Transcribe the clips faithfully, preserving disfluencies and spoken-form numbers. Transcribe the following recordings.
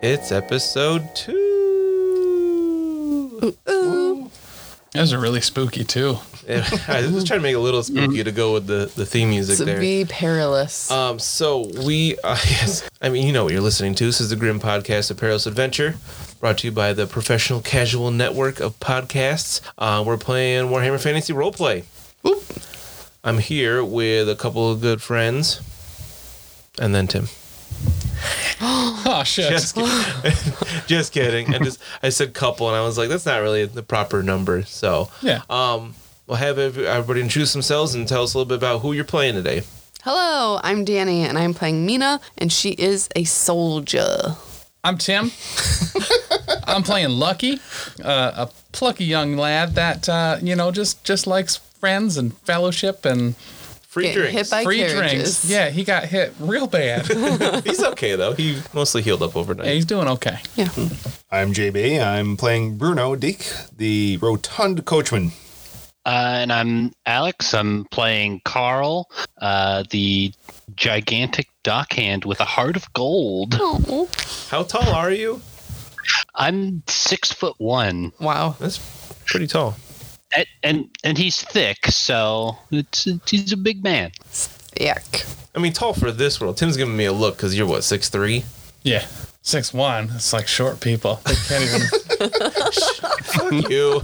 It's episode two. Ooh, ooh. Those are really spooky, too. Yeah, I was trying to make it a little spooky to go with the, the theme music To there. be perilous. Um, so we, uh, yes, I mean, you know what you're listening to. This is the Grim Podcast, A Perilous Adventure, brought to you by the Professional Casual Network of Podcasts. Uh, we're playing Warhammer Fantasy Roleplay. Oop. I'm here with a couple of good friends, and then Tim. Oh, shit. Just kidding. Just kidding. I just I said couple, and I was like, that's not really the proper number. So Yeah. um, we'll have everybody introduce themselves and tell us a little bit about who you're playing today. Hello, I'm Danny, and I'm playing Mina, and she is a soldier. I'm Tim. I'm playing Lucky, uh, a plucky young lad that, uh, you know, just, just likes friends and fellowship and Free Get drinks. hit by free carriages. drinks. Yeah, he got hit real bad. He's okay though. He mostly healed up overnight. Yeah, he's doing okay. Yeah. I'm J B. I'm playing Bruno Deek, the rotund coachman. Uh, and I'm Alex. I'm playing Carl, uh, the gigantic dockhand with a heart of gold. Oh, How tall are you? I'm six foot one, wow. That's pretty tall. and and, and he's thick, so it's, it's he's a big man. Thick. I mean, tall for this world. Tim's giving me a look because you're what, six three? Yeah. six one. It's like short people. They can't even. Fuck you.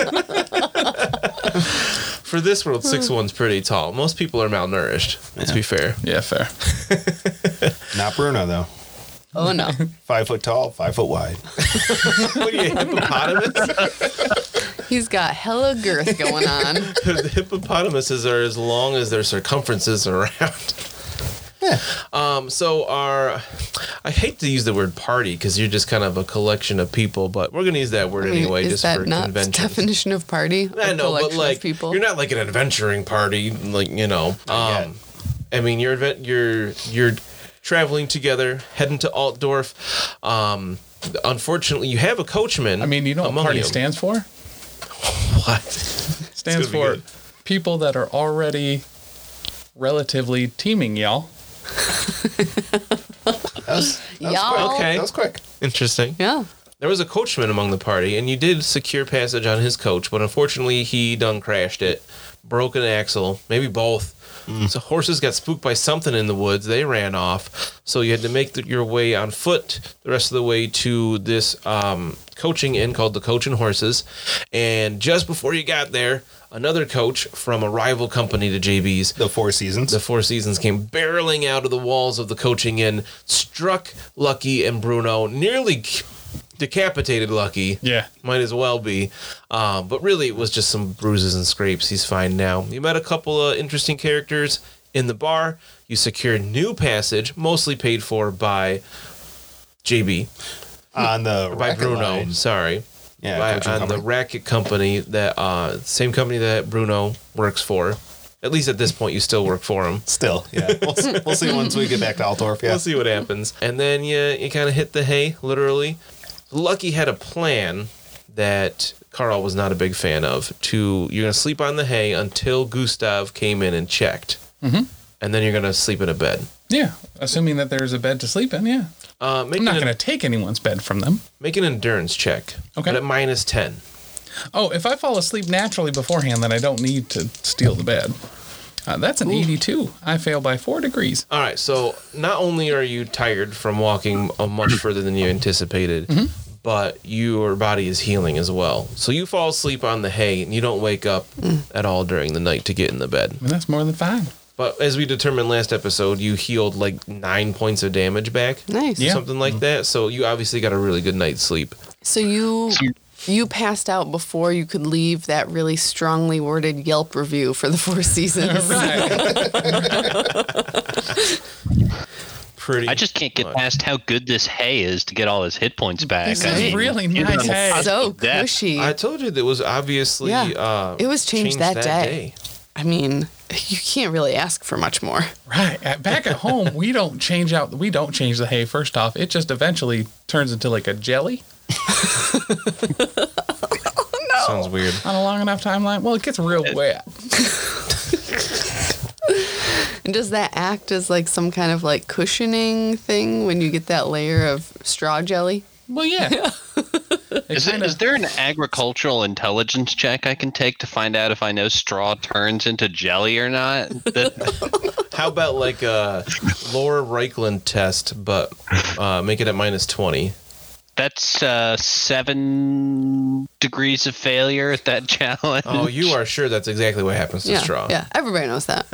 For this world, six one's pretty tall. Most people are malnourished. Let's be fair. Yeah, fair. Not Bruno, though. Oh, no. Five foot tall, five foot wide. What are you, hippopotamus? He's got hella girth going on. The hippopotamuses are as long as their circumferences are around. Yeah. Um, so our, I hate to use the word party because you're just kind of a collection of people, but we're gonna use that word I mean, anyway, is just that for not the conventions. definition of party? I A know, but collection of like, people. you're not like an adventuring party, like you know. Not Um, I mean, you're advent, you're you're traveling together, heading to Altdorf. Um, unfortunately, you have a coachman. I mean, you know what among party you. stands for? What? Stands gonna be for good. people that are already relatively teaming, y'all. That was, that was Y'all. quick. Okay. That was quick. Interesting. Yeah. There was a coachman among the party, and you did secure passage on his coach, but unfortunately, he done crashed it, broke an axle, maybe both. So horses got spooked by something in the woods. They ran off. So you had to make the, your way on foot the rest of the way to this um, coaching inn called the Coach and Horses. And just before you got there, another coach from a rival company to J B's, The Four Seasons. the Four Seasons, came barreling out of the walls of the coaching inn, struck Lucky and Bruno, nearly decapitated Lucky. Yeah. Might as well be. Um, but really, it was just some bruises and scrapes. He's fine now. You met a couple of interesting characters in the bar. You secured new passage, mostly paid for by J B. on the Or by racket Bruno, line. sorry. Yeah, By, coaching on company. the racket company that, uh, same company that Bruno works for. At least at this point, you still work for him. Still, yeah. We'll, see- we'll see once we get back to Altdorf. Yeah. We'll see what happens. And then you, you kind of hit the hay, literally. Lucky had a plan that Carl was not a big fan of. To You're going to sleep on the hay until Gustav came in and checked. Mm-hmm. And then you're going to sleep in a bed. Yeah. Assuming that there's a bed to sleep in, yeah. Uh, make, I'm not an, going to take anyone's bed from them. make an endurance check. Okay. But at minus ten. Oh, if I fall asleep naturally beforehand, then I don't need to steal the bed. Uh, that's an eighty-two. I fail by four degrees. All right, so not only are you tired from walking uh, much further than you anticipated, but your body is healing as well. So you fall asleep on the hay and you don't wake up at all during the night to get in the bed. I mean, that's more than fine. But as we determined last episode, you healed like nine points of damage back. Nice. Yeah. Something like that. So you obviously got a really good night's sleep. So you you passed out before you could leave that really strongly worded Yelp review for the Four Seasons. Right. Pretty I just can't get much. past how good this hay is to get all his hit points back. This I is mean, really you nice know, hay. So That- cushy. I told you that was obviously Yeah. uh, It was changed that day. I mean, you can't really ask for much more. Right. At, back at home, we don't change out. We don't change the hay. First off, it just eventually turns into like a jelly Sounds weird. on a long enough timeline. Well, it gets real wet. And does that act as like some kind of like cushioning thing when you get that layer of straw jelly? Well, yeah. Is, it, is there an agricultural intelligence check I can take to find out if I know straw turns into jelly or not? That, How about like a Laura Reichland test, but uh, make it at minus twenty? that's uh, seven degrees of failure at that challenge. Oh, you are sure that's exactly what happens to Yeah, straw? yeah. Everybody knows that.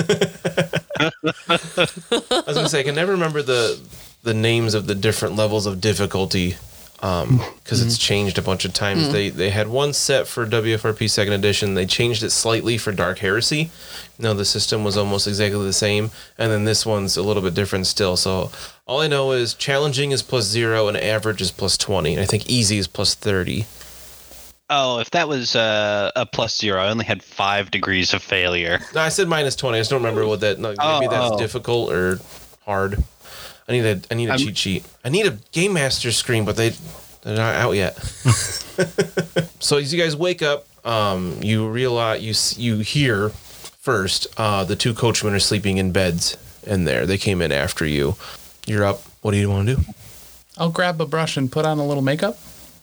I was gonna say I can never remember the the names of the different levels of difficulty because it's changed a bunch of times. They they had one set for W F R P Second Edition. They changed it slightly for Dark Heresy. No, the system was almost exactly the same, and then this one's a little bit different still. So all I know is challenging is plus zero and average is plus twenty. And I think easy is plus thirty. Oh, if that was uh, a plus zero, I only had five degrees of failure. No, I said minus twenty. I just don't remember what that. No, maybe Oh, that's oh. difficult or hard. I need a I need a I'm- cheat sheet. I need a Game Master screen, but they they're not out yet. So as you guys wake up, um, you realize you s- you hear first uh, the two coachmen are sleeping in beds in there. They came in after you. You're up. What do you want to do? I'll grab a brush and put on a little makeup.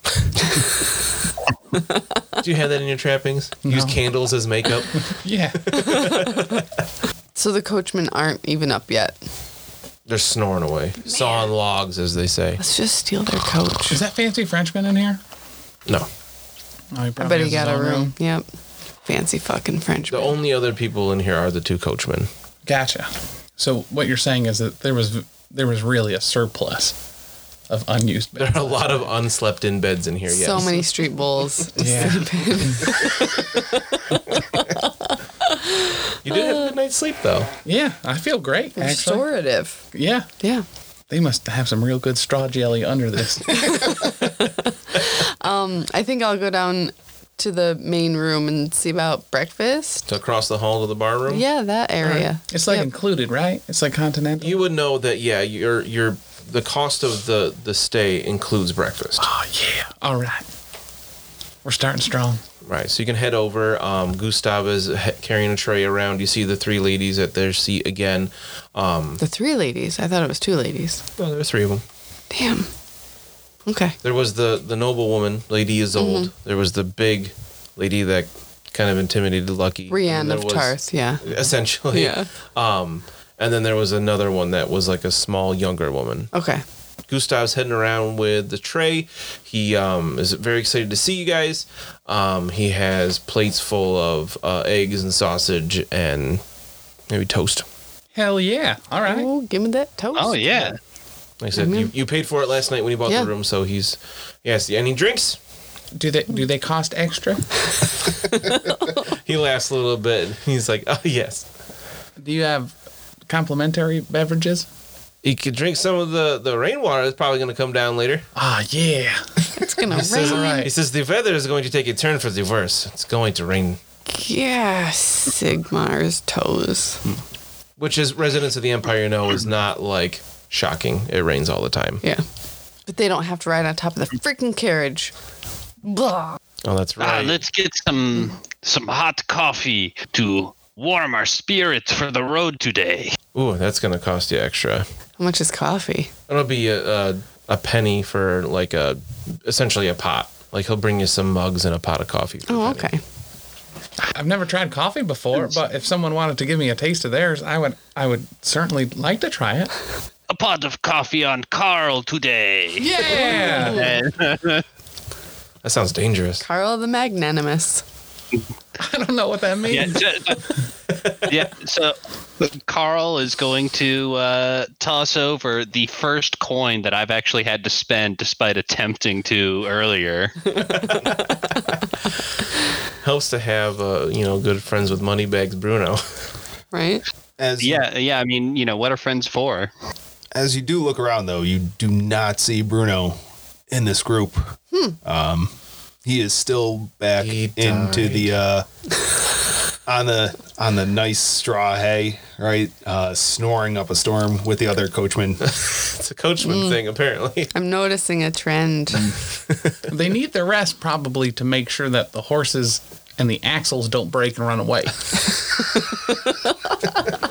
Do you have that in your trappings? Use No. candles as makeup. Yeah. So the coachmen aren't even up yet. They're snoring away, sawing logs, as they say. Let's just steal their coach. Is that fancy Frenchman in here? No. Oh, he I probably bet he has got his a own room. Yep. Fancy fucking The Frenchman. only other people in here are the two coachmen. Gotcha. So what you're saying is that there was there was really a surplus of unused There beds. are a lot of unslept in beds in here. Yes. So many street bulls. to Yeah. sleep in. You did have a good night's sleep, though. Yeah, I feel great. Actually. Restorative. Yeah, Yeah. they must have some real good straw jelly under this. I think I'll go down to the main room and see about breakfast. To across the hall to the bar room. Yeah, that area. It's like Yep. included, right? It's like continental. You would know that. Yeah, your your the cost of the the stay includes breakfast. Oh yeah. All right. We're starting strong. Right. So you can head over. Um, Gustav is he- carrying a tray around. You see the three ladies at their seat again. Um, The three ladies. I thought it was two ladies. no, there are three of them. Damn. Okay. There was the the noblewoman, Lady Isolde. There was the big lady that kind of intimidated Lucky. and Rianne there of was- Tarth. Yeah. Essentially. Yeah. Um, and then there was another one that was like a small younger woman. Okay. Gustav's heading around with the tray. He um, is very excited to see you guys. Um, he has plates full of uh, eggs and sausage and maybe toast. Hell yeah. All right. Oh, give me that toast. Oh, yeah. Like I said, you, you paid for it last night when you bought Yeah. the room, so he's yes. Any drinks? Do they do they cost extra? He laughs a little bit. He's like, oh yes. Do you have complimentary beverages? He could drink some of the, the rainwater that's probably going to come down later. Ah, yeah. It's gonna He says, rain. right. he says the weather is going to take a turn for the worse. It's going to rain. Yeah, Sigmar's toes. Which is residents of the Empire know is not like shocking. It rains all the time. Yeah. But they don't have to ride on top of the freaking carriage. Blah. Oh, that's Ah, right. let's get some some hot coffee to warm our spirits for the road today. Ooh, that's going to cost you extra. How much is coffee? It'll be a, a a penny for like a essentially a pot. Like he'll bring you some mugs and a pot of coffee. for a Oh, penny. okay. I've never tried coffee before, but if someone wanted to give me a taste of theirs, I would I would certainly like to try it. A pot of coffee on Carl today. Yeah. That sounds dangerous. Carl the Magnanimous. I don't know what that means. Yeah, ju- yeah. So Carl is going to uh, toss over the first coin that I've actually had to spend, despite attempting to earlier. Helps to have uh, you know good friends with Moneybags Bruno. Right? As Yeah, yeah. I mean, you know, what are friends for? as you do look around, though, you do not see Bruno in this group. Um, he is still back He into died. the uh, on the on the nice straw hay, right? Uh, snoring up a storm with the other coachmen. It's a coachman thing apparently. I'm noticing a trend. They need the rest probably to make sure that the horses and the axles don't break and run away.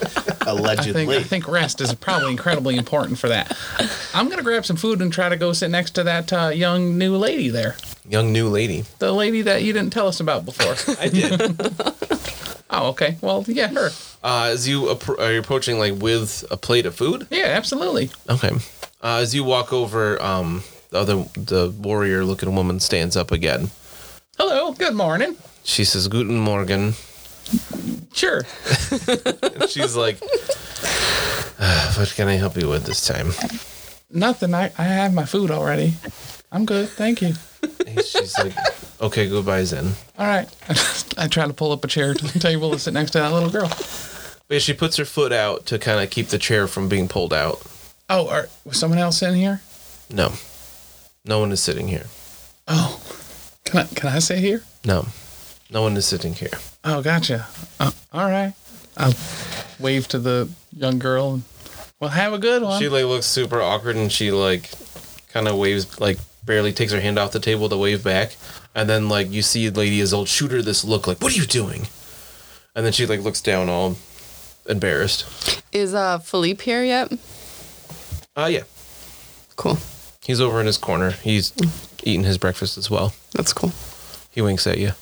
Allegedly. I think, I think rest is probably incredibly important for that. I'm going to grab some food and try to go sit next to that uh, young new lady there. Young new lady. The lady that you didn't tell us about before. I did. Oh, okay. Well, yeah, her. Uh, as you appro- are you approaching like with a plate of food? Yeah, absolutely. Okay. Uh, as you walk over, um, the other the warrior-looking woman stands up again. Hello. Good morning. She says, "Guten Morgen." Sure. And she's like, uh, "What can I help you with this time?" Nothing. I, I have my food already. I'm good. Thank you. And she's like, "Okay, goodbye, Zen." All right. I try to pull up a chair to the table to sit next to that little girl. But yeah, she puts her foot out to kind of keep the chair from being pulled out. Oh, are, was someone else in here? No, no one is sitting here. Oh, can I can I sit here? No, no one is sitting here. Oh, gotcha. Uh, all right. I'll wave to the young girl. And, well, have a good one. She like looks super awkward and she like kind of waves, like barely takes her hand off the table to wave back, and then like you see Lady Isolde shoot her this look like, "What are you doing?" And then she like looks down all embarrassed. Is uh Philippe here yet? Uh yeah, Cool. he's over in his corner. He's eating his breakfast as well. That's cool. He winks at you.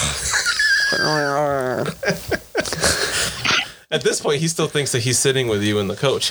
At this point, he still thinks that he's sitting with you in the coach.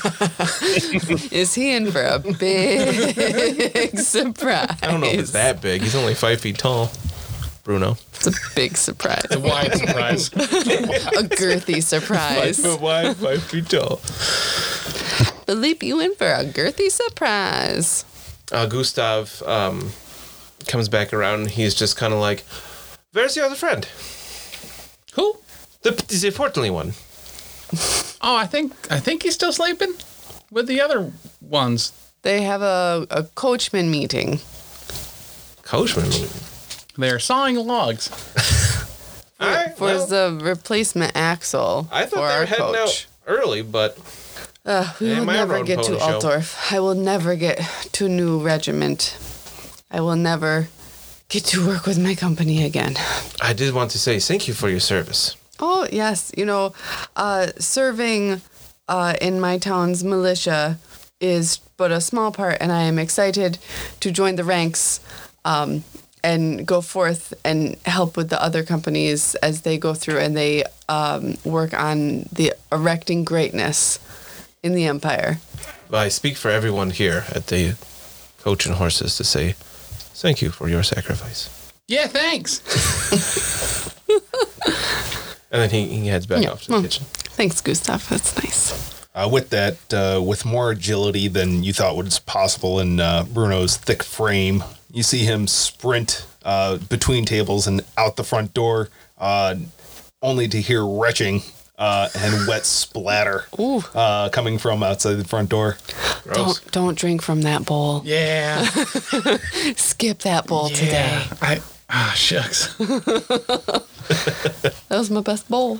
Is he in for a big surprise? I don't know if it's that big. He's only five feet tall. Bruno. It's a big surprise. A wide surprise. A girthy surprise. Five foot wide, five feet tall. Philippe, you in for a girthy surprise. Uh, Gustav um, comes back around and he's just kind of like, "Where's your other friend? Who? The, the portly one." Oh, I think I think he's still sleeping with the other ones. They have a, a coachman meeting. Coachman. They're sawing logs. All right, For well, the replacement axle I for thought they our were heading coach. out early, but Uh, we Hey, will my never road get to pony show. Altdorf. I will never get to new regiment. I will never get to work with my company again. I did want to say thank you for your service. Oh, yes. You know, uh, serving uh, in my town's militia is but a small part, and I am excited to join the ranks um, and go forth and help with the other companies as they go through and they um, work on the erecting greatness in the Empire. I speak for everyone here at the Coach and Horses to say thank you for your sacrifice. Yeah, thanks. And then he, he heads back Yeah. off to the Hmm. kitchen. Thanks, Gustav. That's nice. Uh, with that, uh, with more agility than you thought was possible in uh, Bruno's thick frame, you see him sprint uh, between tables and out the front door, uh, only to hear retching uh, and wet splatter Ooh. uh, coming from outside the front door. Gross. Don't don't drink from that bowl. Yeah. Skip that bowl today. Yeah. I ah shucks. That was my best bowl.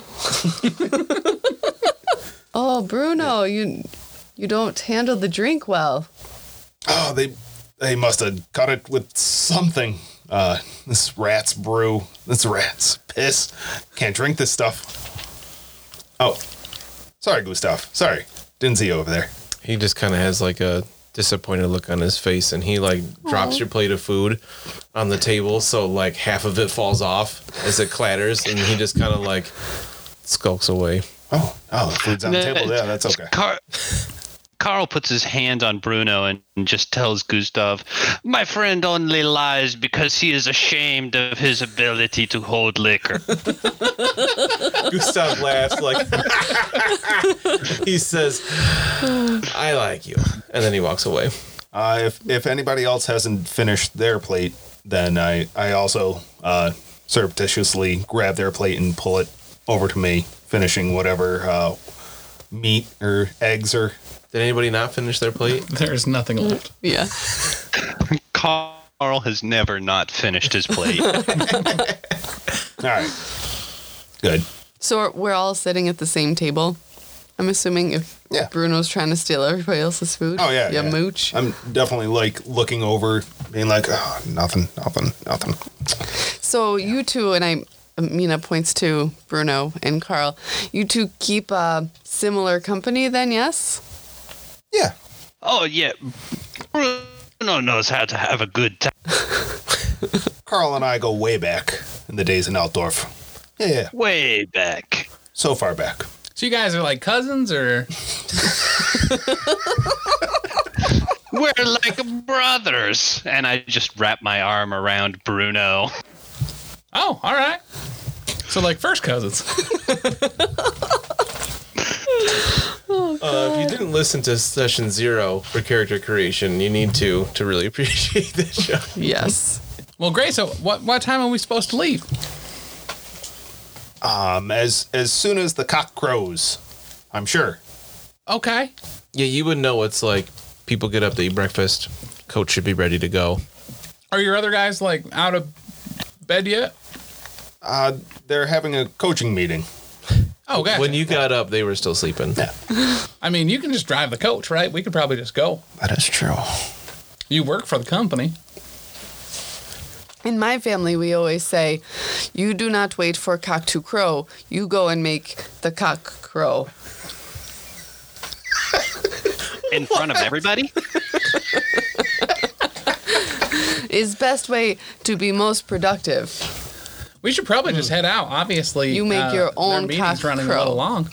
Oh, Bruno, you you don't handle the drink well. Oh, they they must have cut it with something. Uh, this rat's brew. This rat's piss. Can't drink this stuff. Oh, sorry, Gustav. Sorry, didn't see you over there. He just kind of has like a disappointed look on his face, and he like drops your plate of food on the table, so like half of it falls off as it clatters, and he just kind of like skulks away. Oh, oh, the food's on the table. Yeah, that's okay. Car- Carl puts his hand on Bruno and just tells Gustav, "My friend only lies because he is ashamed of his ability to hold liquor." Gustav laughs like he says, "I like you," and then he walks away. Uh, if if anybody else hasn't finished their plate, then I I also uh, surreptitiously grab their plate and pull it over to me, finishing whatever uh, meat or eggs or. Did anybody not finish their plate? There's nothing left. Yeah. Carl has never not finished his plate. All right, good. So we're all sitting at the same table. I'm assuming if Yeah. Bruno's trying to steal everybody else's food. Oh yeah, You yeah. mooch. I'm definitely like looking over, being like, oh, nothing, nothing, nothing. So you two, and I Mina points to Bruno and Carl. You two keep uh, similar company then, yes? Yeah. Oh, yeah. Bruno knows how to have a good time. Carl and I go way back in the days in Altdorf. Yeah, yeah. Way back. So far back. So you guys are like cousins, or? We're like brothers. And I just wrap my arm around Bruno. Oh, all right. So like first cousins. Uh, if you didn't listen to session zero for character creation, you need to to really appreciate this show. Yes. Well, great. So what what time are we supposed to leave? Um, as as soon as the cock crows, I'm sure. Okay. Yeah, you would know it's like people get up to eat breakfast. Coach should be ready to go. Are your other guys like out of bed yet? Uh, they're having a coaching meeting. Oh, gotcha. When you got up, they were still sleeping. Yeah. I mean, you can just drive the coach, right? We could probably just go. That is true. You work for the company. In my family, we always say, you do not wait for cock to crow. You go and make the cock crow. In front of everybody? Is best way to be most productive. We should probably just head out. Obviously, You make uh, your their own meeting's cock running a crow. little long.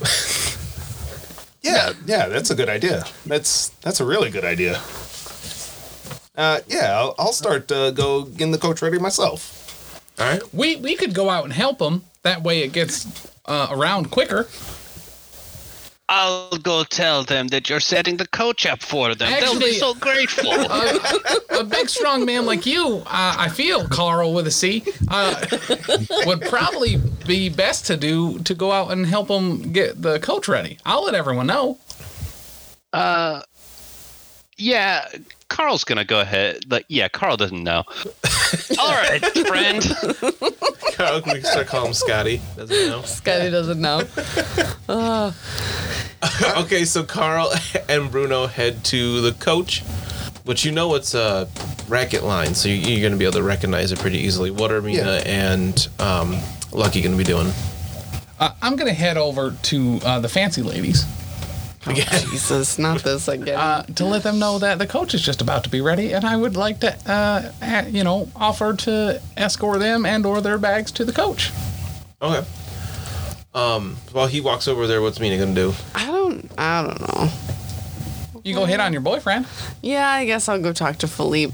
Yeah, yeah, that's a good idea. That's that's a really good idea. Uh, yeah, I'll, I'll start uh, go getting the coach ready myself. All right. We we could go out and help them. That way, it gets uh, around quicker. I'll go tell them that you're setting the coach up for them. They'll Actually- be so grateful. A big, strong man like you, uh, I feel, Carl with a C, uh, would probably be best to do to go out and help them get the coach ready. I'll let everyone know. Uh, yeah, Carl's gonna go ahead. Like, yeah, Carl doesn't know. All right, friend. Carl, we can start calling him Scotty. Doesn't he know? Scotty doesn't know. Okay, so Carl and Bruno head to the coach, but you know it's a racket line, so you- you're going to be able to recognize it pretty easily. What are Mina Yeah. and um, Lucky going to be doing? Uh, I'm going to head over to uh, the fancy ladies Oh, Jesus, not this again. uh, to let them know that the coach is just about to be ready, and I would like to, uh, ha- you know, offer to escort them and or their bags to the coach. Okay. Um, while he walks over there, what's Mina going to do? I don't, I don't know. You go hit on your boyfriend. Yeah, I guess I'll go talk to Philippe.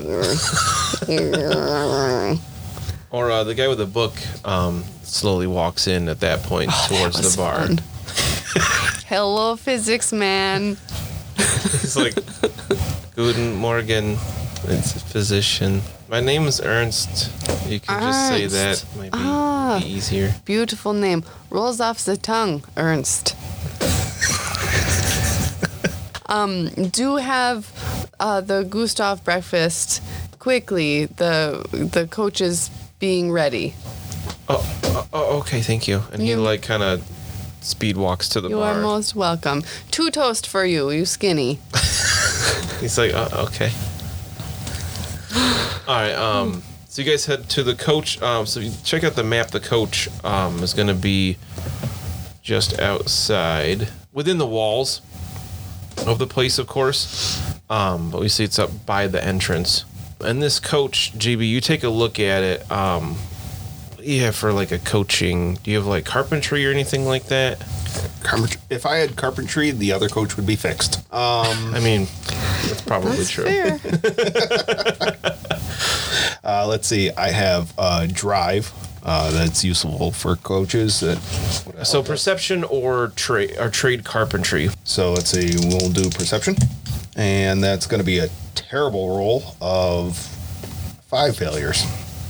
Or uh, the guy with the book um, slowly walks in at that point towards was the bar. fun. Hello, physics man. He's like, Guten Morgen, it's a physician. My name is Ernst. You can just say that. Ernst. Might be, Ah. be easier. Beautiful name. Rolls off the tongue, Ernst. um, do have uh, the Gustav breakfast quickly. The the coach is being ready. Oh, oh, oh, okay, thank you. And he You- like kind of speed walks to the You bar. are most welcome. Two toast for you, you skinny. He's like, uh, okay. All right. Um. So you guys head to the coach. Um. So you check out the map. The coach um is going to be just outside, within the walls of the place, of course. Um. But we see it's up by the entrance. And this coach, G B, you take a look at it. Um. Yeah, for like a coaching. Do you have like carpentry or anything like that? Carpentry. If I had carpentry, the other coach would be fixed. Um, I mean, that's probably That's true. fair. uh, let's see. I have uh, drive. Uh, that's useful for coaches. That, So perception or trade or trade carpentry. so let's see. We'll do perception, and that's going to be a terrible roll of five failures.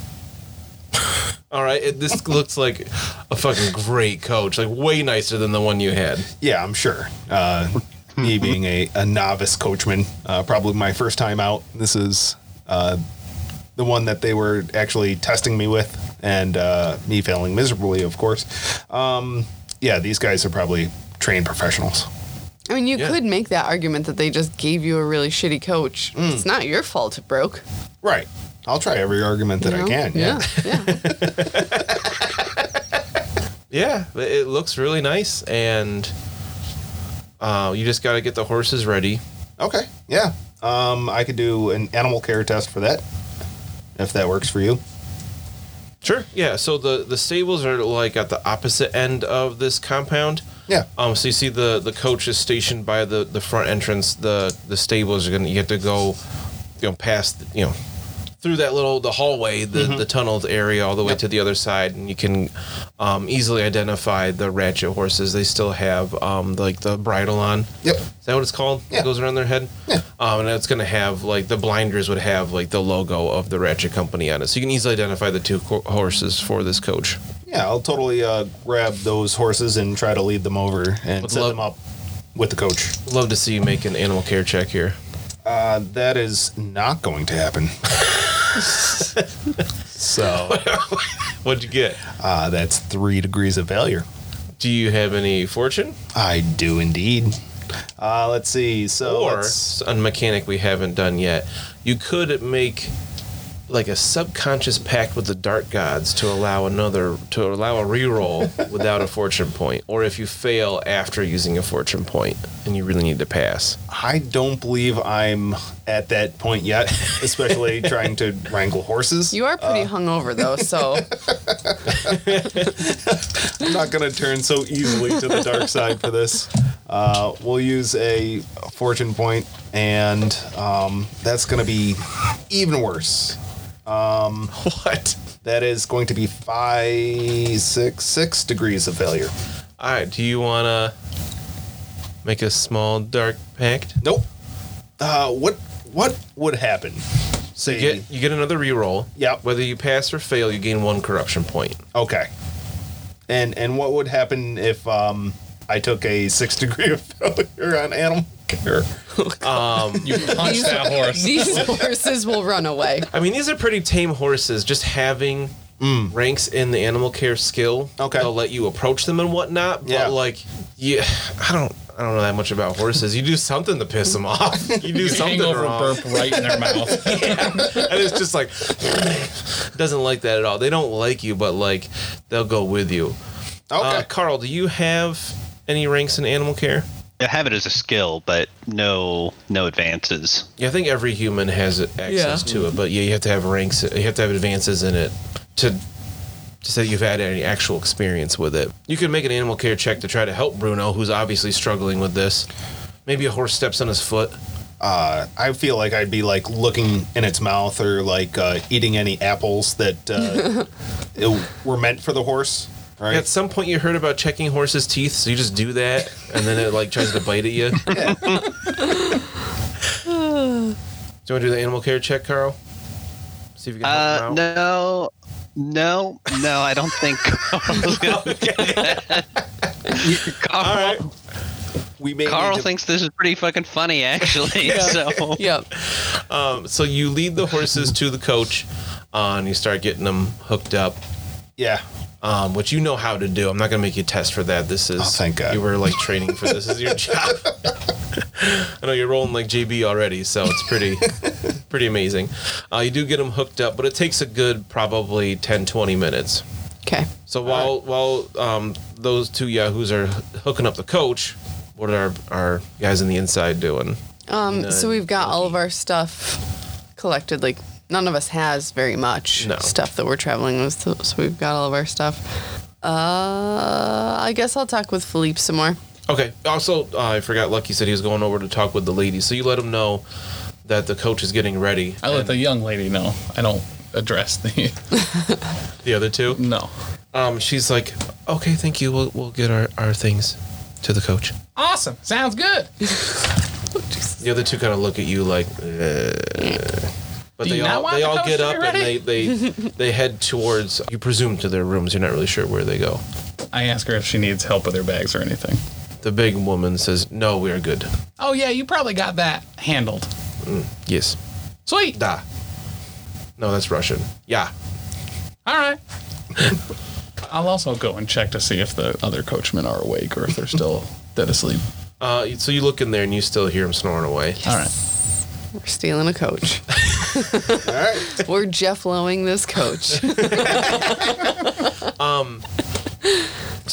All right, it, this looks like a fucking great coach, like way nicer than the one you had. Yeah, I'm sure. Uh, me being a, a novice coachman, uh, probably my first time out. This is uh, the one that they were actually testing me with, and uh, me failing miserably, of course. Um, yeah, these guys are probably trained professionals. I mean, you Yeah. could make that argument that they just gave you a really shitty coach. Mm. It's not your fault it broke. Right. I'll try every argument that you know? I can. Yeah. Yeah. Yeah, it looks really nice, and uh, you just got to get the horses ready. Okay, yeah. Um, I could do an animal care test for that, if that works for you. Sure. Yeah. So the, the stables are like at the opposite end of this compound. Yeah. Um. So you see the, the coach is stationed by the, the front entrance. The the stables are gonna you have to go, you know, past you know, through that little the hallway, the, Mm-hmm. the tunneled area all the way Yep. to the other side, and you can um, easily identify the ratchet horses. They still have um like the bridle on. Yep. Is that what it's called? Yeah. It goes around their head? Yeah. Um, and it's going to have, like, the blinders would have, like, the logo of the Ratchet Company on it. So you can easily identify the two co- horses for this coach. Yeah, I'll totally uh, grab those horses and try to lead them over and Would set love- them up with the coach. Love to see you make an animal care check here. Uh, that is not going to happen. So, What'd you get? uh, that's three degrees of failure. Do you have any fortune? I do indeed. Uh, let's see. So, Or, let's- a mechanic we haven't done yet, you could make, like, a subconscious pact with the dark gods to allow another, to allow a reroll without a fortune point. Or if you fail after using a fortune point and you really need to pass. I don't believe I'm at that point yet, especially trying to wrangle horses. You are pretty hungover though, so I'm not going to turn so easily to the dark side for this. Uh, we'll use a fortune point, and um, that's going to be even worse. What? That is going to be five, six, six degrees of failure. All right. Do you want to make a small dark pact? Nope. Uh, what what would happen? So you Say, get you get another reroll. Yep. Whether you pass or fail, you gain one corruption point. okay. And and what would happen if um, I took a six degree of failure on animal care? You punch that horse. these horses will run away. I mean, these are pretty tame horses. Just having ranks in the animal care skill, Okay. they'll let you approach them and whatnot. But Yeah. like, yeah, I don't, I don't know that much about horses. You do something to piss them off. You do something Hangover wrong, burp right in their mouth. and it's just like doesn't like that at all. They don't like you, but like they'll go with you. Okay. Uh, Carl, do you have any ranks in animal care? I have it as a skill, but no no advances. Yeah, I think every human has access Yeah. to it, but yeah, you have to have ranks. You have to have advances in it to to say you've had any actual experience with it. You can make an animal care check to try to help Bruno, who's obviously struggling with this. Maybe a horse steps on his foot. Uh, I feel like I'd be like looking in its mouth or like uh, eating any apples that uh, it, were meant for the horse. Right. At some point, you heard about checking horses' teeth, so you just do that, and then it like tries to bite at you. Do you want to do the animal care check, Carl? See if you can help Uh, him out. no, no, no. I don't think Carl's gonna do that. Carl, All right. we may Carl need to- thinks this is pretty fucking funny, actually. So Yep. Um, so you lead the horses to the coach, uh, and you start getting them hooked up. Yeah. Um, which you know how to do. I'm not gonna make you test for that. This is Oh, thank God. you were like training for this. This is your job. I know you're rolling like J B already, so it's pretty pretty amazing. Uh, you do get them hooked up, but it takes a good probably ten, twenty minutes. Okay. So while while um, those two yahoos are hooking up the coach, what are our, our guys on the inside doing? Um, None. so we've got all of our stuff collected. Like none of us has very much No. stuff that we're traveling with, so, so we've got all of our stuff. Uh, I guess I'll talk with Philippe some more. Okay. Also, uh, I forgot. Lucky said he was going over to talk with the ladies, so you let him know that the coach is getting ready. I let and the young lady know. I don't address the the other two. no. Um, she's like, okay, thank you. We'll we'll get our, our things to the coach. Awesome. Sounds good. The other two kind of look at you like, uh, but Do they you not all want they the all coach get to up be and they ready? they they head towards. You presume to their rooms. You're not really sure where they go. I ask her if she needs help with her bags or anything. The big woman says, "No, we are good." Oh yeah, you probably got that handled. Yes. Sweet. Da. No, that's Russian. Yeah. All right. I'll also go and check to see if the other coachmen are awake or if they're still dead asleep. Uh, so you look in there and you still hear him snoring away. All right. We're stealing a coach. All right. We're Jeff Lowing this coach. So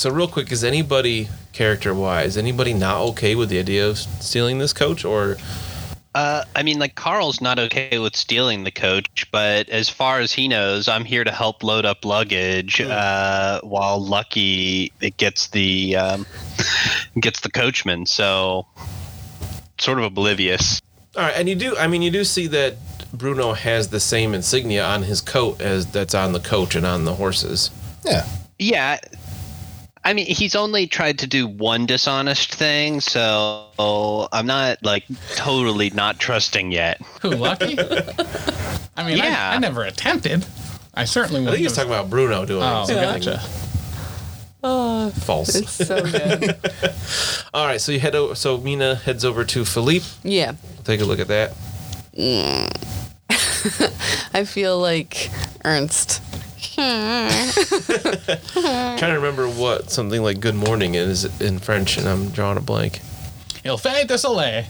So real quick, is anybody character-wise, anybody not okay with the idea of stealing this coach, or? Uh, I mean, like Carl's not okay with stealing the coach, but as far as he knows, I'm here to help load up luggage. Mm. Uh, while Lucky it gets the um, gets the coachman, so sort of oblivious. All right, and you do. I mean, you do see that Bruno has the same insignia on his coat as that's on the coach and on the horses. Yeah. Yeah. I mean, he's only tried to do one dishonest thing, so I'm not, like, totally not trusting yet. Who, Lucky? I mean, yeah. I, I never attempted. I certainly I wouldn't. think he's talking about Bruno doing Oh, something gotcha. Oh, false. it's so good. All right, so you head over. So Mina heads over to Philippe. Yeah. Take a look at that. I feel like Ernst. I'm trying to remember what something like "good morning" is in French, and I'm drawing a blank. Il fait de soleil.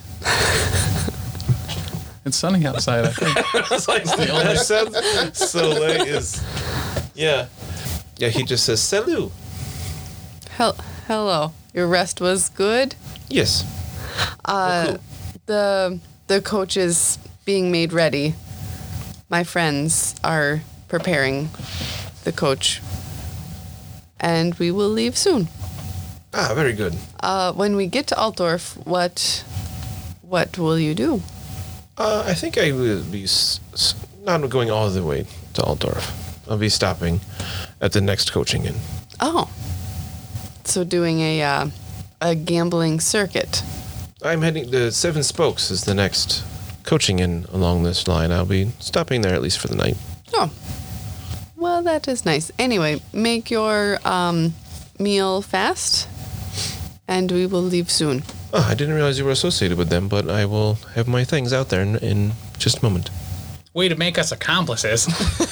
It's sunny outside, I think. It's like the only sense. Soleil is, yeah, yeah. He just says "salut." Hel- hello. Your rest was good? Yes. Uh, Oh, cool. The the coach is being made ready. My friends are preparing the coach, and we will leave soon. Ah, very good. Uh, when we get to Altdorf, what what will you do? Uh, I think I will be s- s- not going all the way to Altdorf. I'll be stopping at the next coaching inn. Oh, so doing a uh, a gambling circuit. I'm heading to Seven Spokes is the next coaching inn along this line. I'll be stopping there at least for the night. Oh, well, that is nice. Anyway, make your um, meal fast, and we will leave soon. Oh, I didn't realize you were associated with them, but I will have my things out there in, in just a moment. Way to make us accomplices.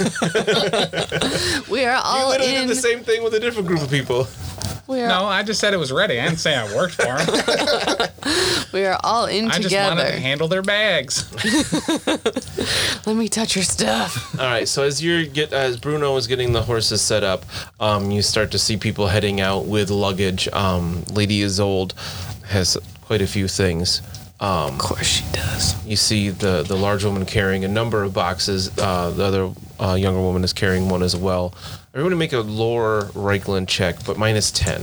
We are You all literally in. did the same thing with a different group of people. We are No, I just said it was ready. I didn't say I worked for them. we are all in I just wanted to together. handle their bags. Let me touch your stuff. All right, so as you get as Bruno is getting the horses set up, um, you start to see people heading out with luggage. Um, Lady Isolde has quite a few things. Um, Of course she does. you see the the large woman carrying a number of boxes. Uh, the other uh, younger woman is carrying one as well. Everybody make a lore Reichland check, but minus ten.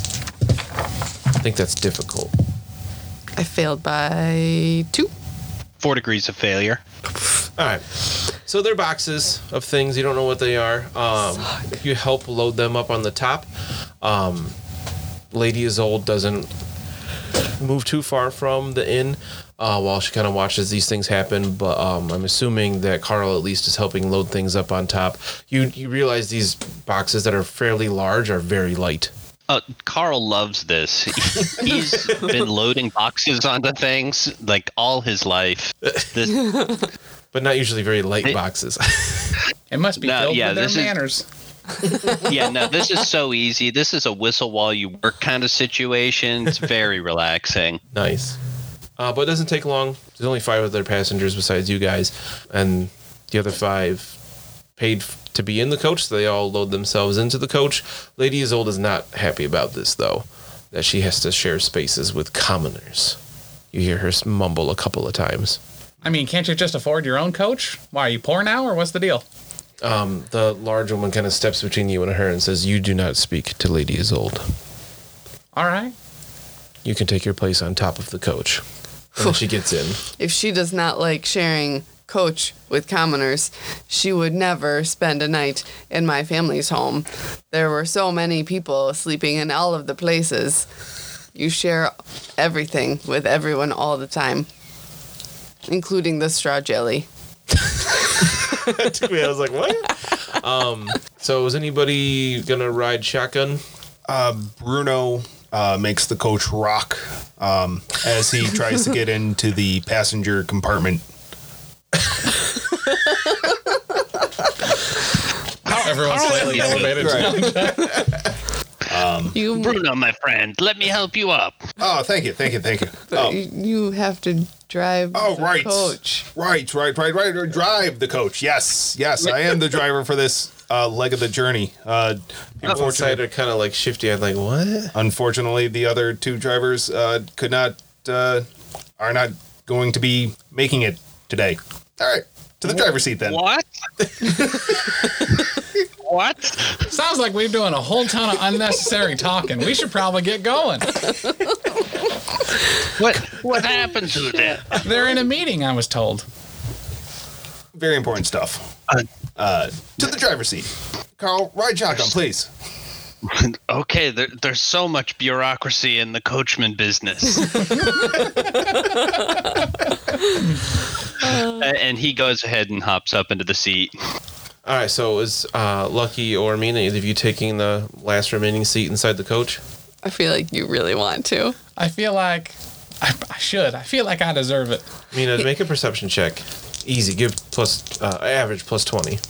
I think that's difficult. I failed by two. Four degrees of failure. All right. So they're boxes of things. You don't know what they are. Um, you help load them up on the top. Um, Lady Isolde doesn't move too far from the inn uh, while she kind of watches these things happen. But um, I'm assuming that Carl at least is helping load things up on top. You you realize these boxes that are fairly large are very light. Uh, Carl loves this. He, he's been loading boxes onto things like all his life. This, But not usually very light Hey. boxes. It must be No, filled yeah, with their this is- manners. yeah, no, this is so easy. This is a whistle while you work kind of situation. It's very relaxing. Nice. Uh, but it doesn't take long. There's only five other passengers besides you guys. And the other five paid f- to be in the coach, so they all load themselves into the coach. Lady Isolde is not happy about this, though, that she has to share spaces with commoners. You hear her mumble a couple of times. I mean, can't you just afford your own coach? Why, are you poor now, or what's the deal? Um, the large woman kind of steps between you and her and says, "You do not speak to Lady Isolde. All right. You can take your place on top of the coach." And then she gets in. If she does not like sharing coach with commoners, she would never spend a night in my family's home. There were so many people sleeping in all of the places. You share everything with everyone all the time, including the straw jelly. That took me. I was like, "What?" Um, so is anybody gonna ride shotgun? Bruno uh, makes the coach rock um, as he tries to get into the passenger compartment. Everyone's slightly elevated. You, Bruno, my friend, let me help you up. Oh, thank you, thank you, thank you. Oh, you you have to drive oh the right. coach. Right, right, right, right. Drive the coach. Yes, yes, I am the driver for this. uh, leg of the journey. Uh, People inside are kind of like shifty. I'm like, what? Unfortunately, the other two drivers uh, could not, uh, are not going to be making it today. All right, to the driver's seat then. What? What? Sounds like we're doing a whole ton of unnecessary talking. We should probably get going. What? What happened to them? They're in a meeting, I was told. Very important stuff. Uh, Uh, to the driver's seat. Carl, ride shotgun, please. Okay, there, there's so much bureaucracy in the coachman business. And he goes ahead and hops up into the seat. All right, so is uh, Lucky or Mina, either of you taking the last remaining seat inside the coach? I feel like you really want to. I feel like I, I should. I feel like I deserve it. Mina, make a perception check. Easy. Give plus uh, average plus twenty.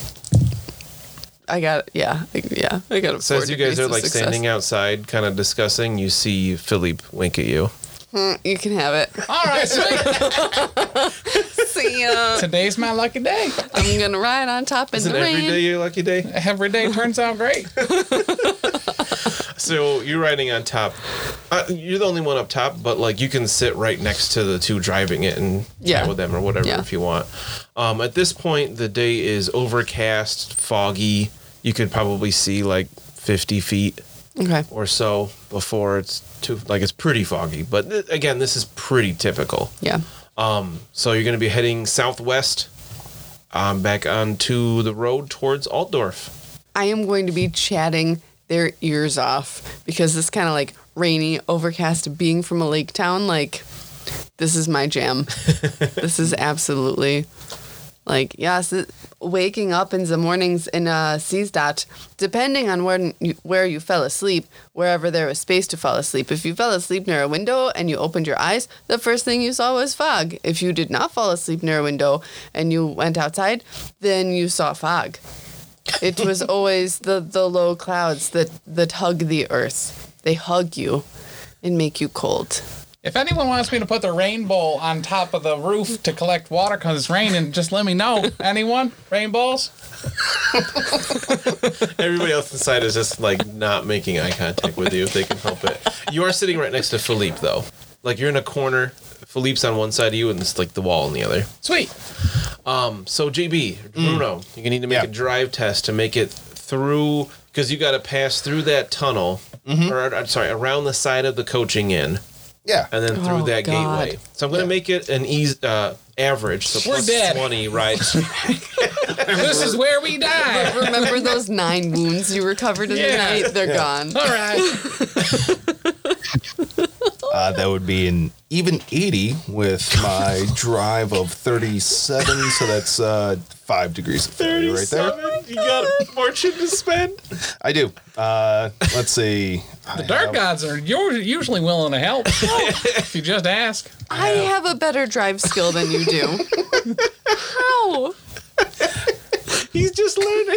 I got yeah, I- yeah. I got a So four as you guys degrees are of like success. standing outside, kind of discussing, you see Philippe wink at you. Mm, you can have it. All right, sweet. See ya. Today's my lucky day. I'm gonna ride on top in Isn't the every rain. day your lucky day? Every day turns out great. So you're riding on top. Uh, you're the only one up top, but like you can sit right next to the two driving it and Yeah. chat with them or whatever Yeah. if you want. Um, at this point, the day is overcast, foggy. You could probably see like fifty feet Okay. or so before it's too like it's pretty foggy. But th- again, this is pretty typical. Yeah. Um, so you're going to be heading southwest, um, back onto the road towards Altdorf. I am going to be chatting their ears off because this kind of like rainy, overcast, being from a lake town, like this is my jam. This is absolutely like, yes, it, waking up in the mornings in uh, Seasdot, depending on when you, where you fell asleep, wherever there was space to fall asleep. If you fell asleep near a window and you opened your eyes, the first thing you saw was fog. If you did not fall asleep near a window and you went outside, then you saw fog. It was always the, the low clouds that, that hug the earth. They hug you and make you cold. If anyone wants me to put the rainbow on top of the roof to collect water because it's raining, just let me know. Anyone? Rainbows? Everybody else inside is just like not making eye contact with you if they can help it. You are sitting right next to Philippe though. Like you're in a corner. Philippe's on one side of you and it's like the wall on the other. Sweet. Um, so J B, Bruno, you're gonna need to make Yeah. a drive test to make it through because you got to pass through that tunnel, or I'm sorry, around the side of the coaching inn, Yeah. and then through Oh, that God. gateway. So I'm gonna make it an easy uh, average, so We're plus dead. twenty ride. This is where we die. Remember those nine wounds you recovered in Yeah. the night? They're gone. All right. Uh, that would be an even eighty with my drive of thirty-seven. So that's uh, five degrees of failure right there. You got a fortune to spend. I do. Uh, let's see. The dark gods are you're usually willing to help if you just ask. I have a better drive skill than you do. How? He's just learning.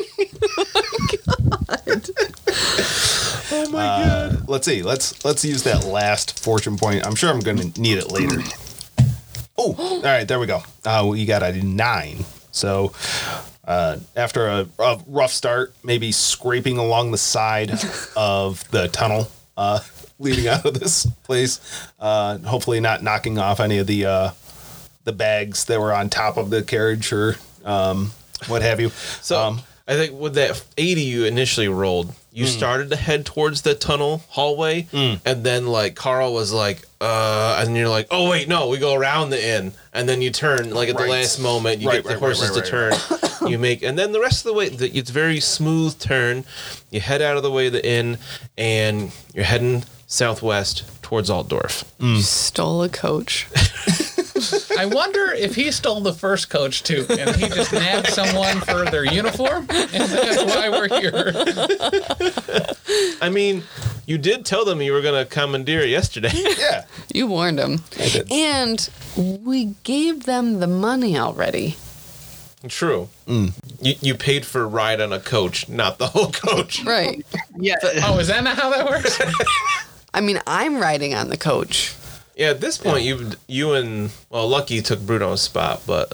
Oh my god. Let's see. Let's let's use that last fortune point. I'm sure I'm going to need it later. Oh, all right. There we go. Uh, we got a nine. So uh, after a, a rough start, maybe scraping along the side of the tunnel uh, leading out of this place. Uh, hopefully, not knocking off any of the uh, the bags that were on top of the carriage or um, what have you. So Um, I think with that eighty you initially rolled, you started to head towards the tunnel hallway, and then like Carl was like, uh, and you're like, oh wait, no, we go around the inn, and then you turn like at Right. the last moment, you Right, get the right, right, horses right, to right, turn, you make, and then the rest of the way, the, it's very smooth turn. You head out of the way of the inn, and you're heading southwest towards Altdorf. You stole a coach. I wonder if he stole the first coach too, and he just nabbed someone for their uniform, and that's why we're here. I mean, you did tell them you were gonna commandeer it yesterday. yeah. You warned them. I did. And we gave them the money already. True. You you paid for a ride on a coach, not the whole coach. Right. Yeah. Oh, is that not how that works? I mean, I'm riding on the coach. Yeah, at this point, you you and well, Lucky took Bruno's spot, but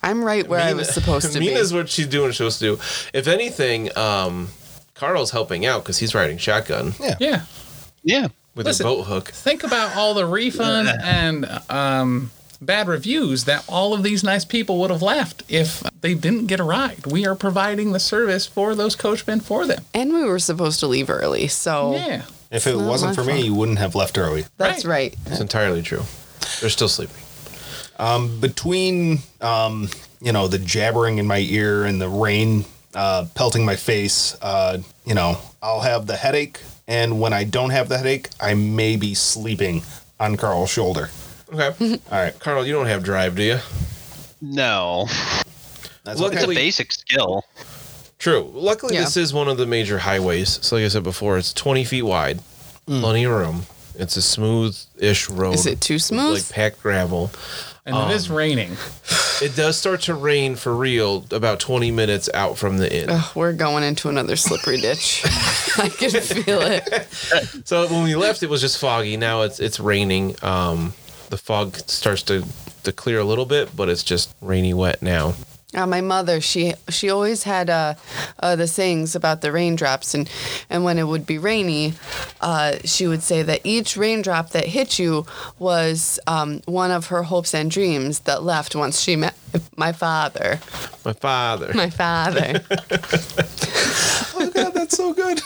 I'm right where I Mina- was supposed to Mina's be. what she's doing. Supposed to do. If anything, um, Carl's helping out because he's riding shotgun Yeah. Yeah. with Listen. his boat hook. Think about all the refunds and um, bad reviews that all of these nice people would have left if they didn't get a ride. We are providing the service for those coachmen for them. And we were supposed to leave early, so Yeah. If it not wasn't my for me, fault. you wouldn't have left early. that's right. It's entirely true. They're still sleeping. Between, um, you know, the jabbering in my ear and the rain uh, pelting my face, uh, you know, I'll have the headache. And when I don't have the headache, I may be sleeping on Carl's shoulder. Okay. All right. Carl, you don't have drive, do you? No. That's Look, It's okay. a basic skill. True. Luckily, Yeah. this is one of the major highways. So, like I said before, it's twenty feet wide, plenty of room. It's a smooth-ish road. Is it too smooth? Like packed gravel. And Um, it is raining. It does start to rain for real about twenty minutes out from the inn. Ugh, we're going into another slippery ditch. I can feel it. So when we left, it was just foggy. Now it's it's raining. Um, the fog starts to, to clear a little bit, but it's just rainy, wet now. Uh, my mother, she she always had uh, uh, the sayings about the raindrops, and, and when it would be rainy, uh, she would say that each raindrop that hit you was um, one of her hopes and dreams that left once she met my father. My father. My father. Oh God, that's so good.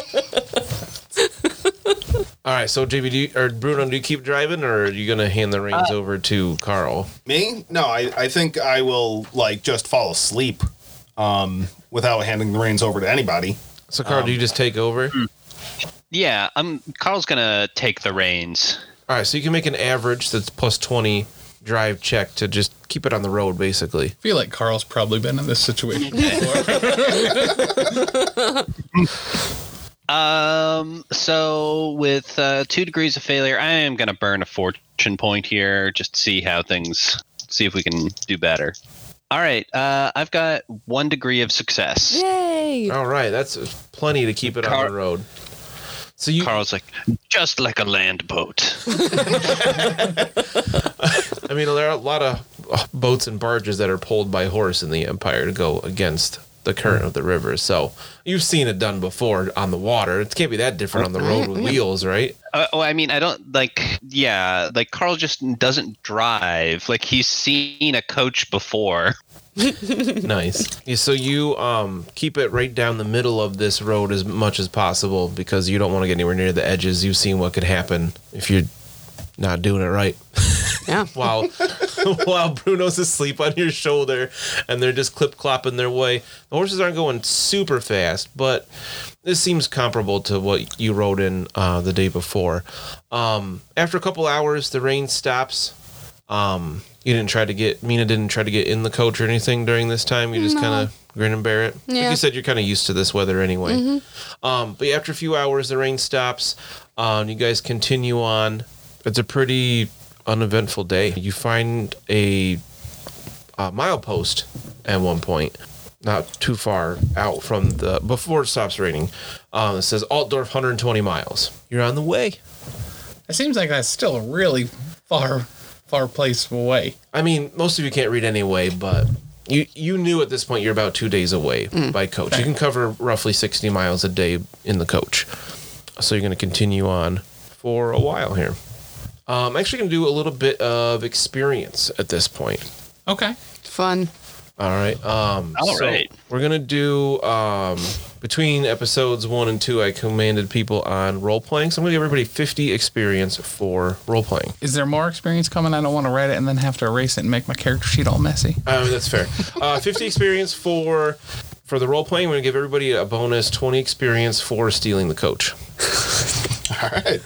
All right, so J B, do you, or Bruno, do you keep driving, or are you gonna hand the reins over to Carl? Me? No, I, I think I will, like, just fall asleep um, without handing the reins over to anybody. So Carl, do you just take over? Yeah, I'm. Carl's gonna take the reins. All right, so you can make an average that's plus twenty drive check to just keep it on the road, basically. I feel like Carl's probably been in this situation before. Um. So with uh, two degrees of failure, I am gonna burn a fortune point here just to see how things. See if we can do better. All right. Uh, I've got one degree of success. Yay! All right, that's plenty to keep it on Car- the road. So you, Carl's like, just like a land boat. I mean, there are a lot of uh, boats and barges that are pulled by horse in the Empire to go against the current of the river. So you've seen it done before on the water. It can't be that different on the road with wheels, right? Uh, well, I mean, I don't like, yeah, like Carl just doesn't drive. Like he's seen a coach before. Nice. Yeah, so you um, keep it right down the middle of this road as much as possible because you don't want to get anywhere near the edges. You've seen what could happen if you're not doing it right. Yeah. while while Bruno's asleep on your shoulder and they're just clip clopping their way. The horses aren't going super fast, but this seems comparable to what you rode in uh, the day before. Um, after a couple hours, the rain stops. Um, you didn't try to get Mina didn't try to get in the coach or anything during this time. You just No. kind of grin and bear it. Like Yeah. you said, you're kind of used to this weather anyway. Um, but after a few hours, the rain stops. Um, you guys continue on. It's a pretty uneventful day. You find a, a milepost at one point, not too far out from the before it stops raining. Um, it says Altdorf, one hundred twenty miles. You're on the way. It seems like that's still a really far, far place away. I mean, most of you can't read anyway, but you you knew at this point you're about two days away by coach. You can cover roughly sixty miles a day in the coach. So you're going to continue on for a while here. Um, I'm actually going to do a little bit of experience at this point. Okay. Fun. All right. Um, All so right. We're going to do, um, between episodes one and two, I commanded people on role playing. So I'm going to give everybody fifty experience for role playing. Is there more experience coming? I don't want to write it and then have to erase it and make my character sheet all messy. Uh, that's fair. Uh, fifty experience for for the role playing. We're gonna give everybody a bonus twenty experience for stealing the coach. All right.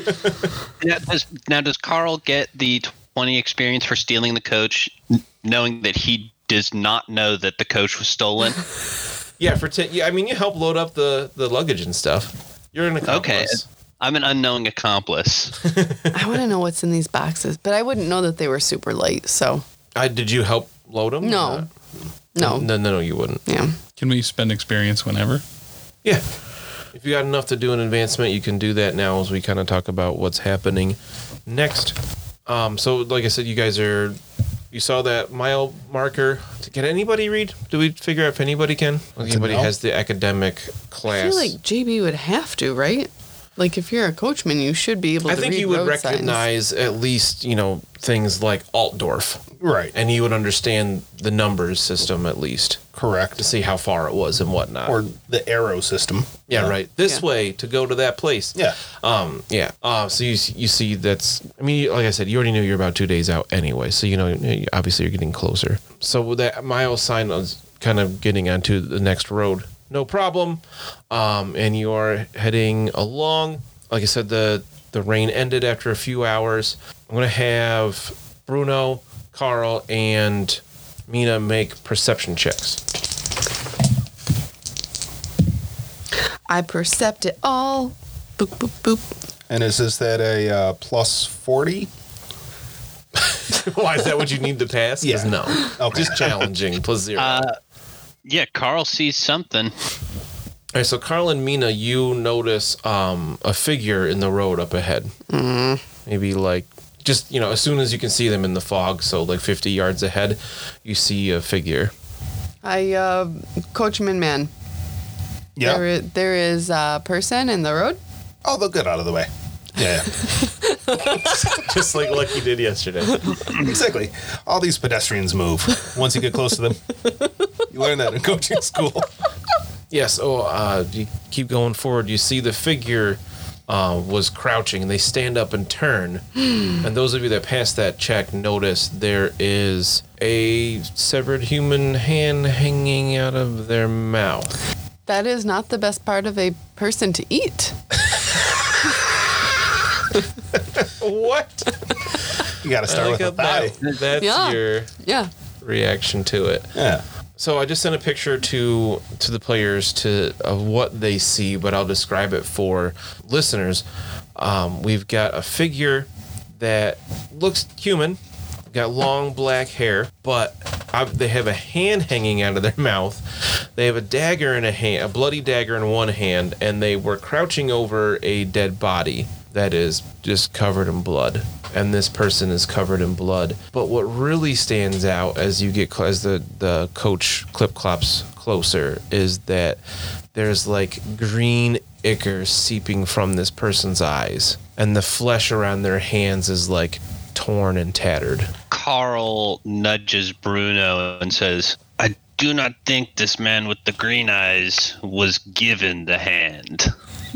Now does, now, does Carl get the twenty experience for stealing the coach, n- knowing that he does not know that the coach was stolen? Yeah, for t- yeah. I mean, you help load up the, the luggage and stuff. You're an Okay. accomplice. I'm an unknowing accomplice. I want to know what's in these boxes, but I wouldn't know that they were super light. So I did you help load them? no, no, No, no, no, you wouldn't. yeah. Can we spend experience whenever? Yeah. If you got enough to do an advancement, you can do that now as we kind of talk about what's happening next. Um, so, like I said, you guys are You saw that mile marker. Can anybody read? Do we figure out if anybody can? If anybody no. has the academic class? I feel like J B would have to, right? Like if you're a coachman, you should be able I to think read you would road recognize signs. at least, you know, things like Altdorf. Right. And you would understand the numbers system at least Correct. to see how far it was and whatnot. Or the arrow system. yeah, right. This Yeah. way to go to that place. Yeah. Um. Yeah. Uh. So you you see that's. I mean, like I said, you already knew you're about two days out anyway. So you know, obviously you're getting closer. So with that mile sign was kind of getting onto the next road. No problem. Um. And you are heading along. Like I said, the the rain ended after a few hours. I'm gonna have Bruno, Carl, and Mina make perception checks. I percept it all. Boop, boop, boop. And is this that a uh, plus forty? Why is that what you need to pass? 'Cause Yeah. No. Okay. Just challenging. Plus zero. Uh, yeah, Carl sees something. All right, so Carl and Mina, you notice um, a figure in the road up ahead. Mm. Maybe like just, you know, as soon as you can see them in the fog, so like fifty yards ahead, you see a figure. I, uh, coachman man. Yeah. There, i- there is a person in the road. Oh, they'll get out of the way. Yeah. Just like Lucky did yesterday. Exactly. All these pedestrians move. Once you get close to them, you learn that in coaching school. Yes, oh, uh, you keep going forward. You see the figure uh, was crouching, and they stand up and turn. And those of you that passed that check notice there is a severed human hand hanging out of their mouth. That is not the best part of a person to eat. What? You got to start with a thigh. that. That's Yeah. your Yeah. reaction to it. Yeah. So I just sent a picture to to the players to of what they see, but I'll describe it for listeners. Um, we've got a figure that looks human, got long black hair, but I, they have a hand hanging out of their mouth. They have a dagger in a hand, a bloody dagger in one hand, and they were crouching over a dead body that is just covered in blood. And this person is covered in blood. But what really stands out as you get cl- as the the coach clip clops closer is that there's like green ichor seeping from this person's eyes, and the flesh around their hands is like torn and tattered. Carl nudges Bruno and says, I do not think this man with the green eyes was given the hand.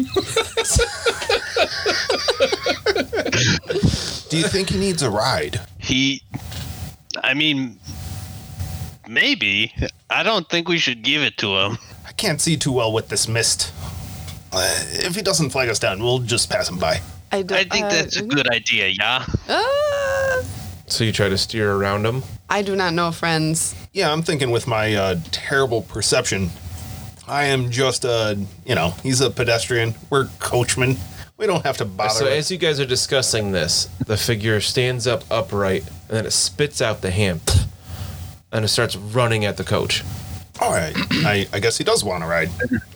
Do you think he needs a ride? He, I mean, maybe. I don't think we should give it to him. I can't see too well with this mist. Uh, if he doesn't flag us down, we'll just pass him by. I, do, I think uh, that's a good idea, yeah? Uh, So you try to steer around them. I do not know friends. Yeah, I'm thinking with my uh, terrible perception, I am just a, you know, he's a pedestrian. We're coachmen. We don't have to bother. So with- as you guys are discussing this, the figure stands up upright, and then it spits out the hand, and it starts running at the coach. All right. I, I guess he does want to ride.